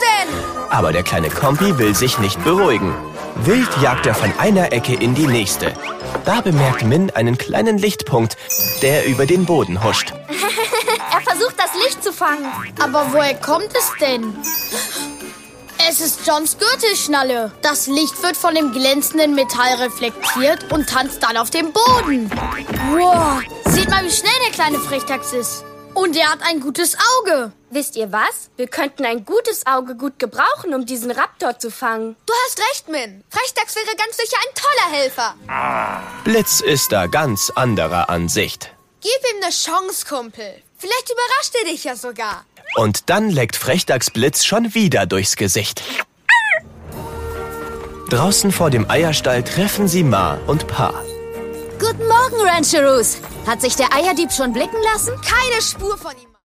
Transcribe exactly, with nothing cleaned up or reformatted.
denn? Aber der kleine Kompi will sich nicht beruhigen. Wild jagt er von einer Ecke in die nächste. Da bemerkt Min einen kleinen Lichtpunkt, der über den Boden huscht. Er versucht, das Licht zu fangen. Aber woher kommt es denn? Es ist Johns Gürtelschnalle. Das Licht wird von dem glänzenden Metall reflektiert und tanzt dann auf dem Boden. Wow, seht mal, wie schnell der kleine Frechdachs ist. Und er hat ein gutes Auge. Wisst ihr was? Wir könnten ein gutes Auge gut gebrauchen, um diesen Raptor zu fangen. Du hast recht, Min. Frechdachs wäre ganz sicher ein toller Helfer. Blitz ist da ganz anderer Ansicht. Gib ihm eine Chance, Kumpel. Vielleicht überrascht er dich ja sogar. Und dann leckt Frechdachs Blitz schon wieder durchs Gesicht. Draußen vor dem Eierstall treffen sie Ma und Pa. Guten Morgen, Rancheroos. Hat sich der Eierdieb schon blicken lassen? Keine Spur von ihm.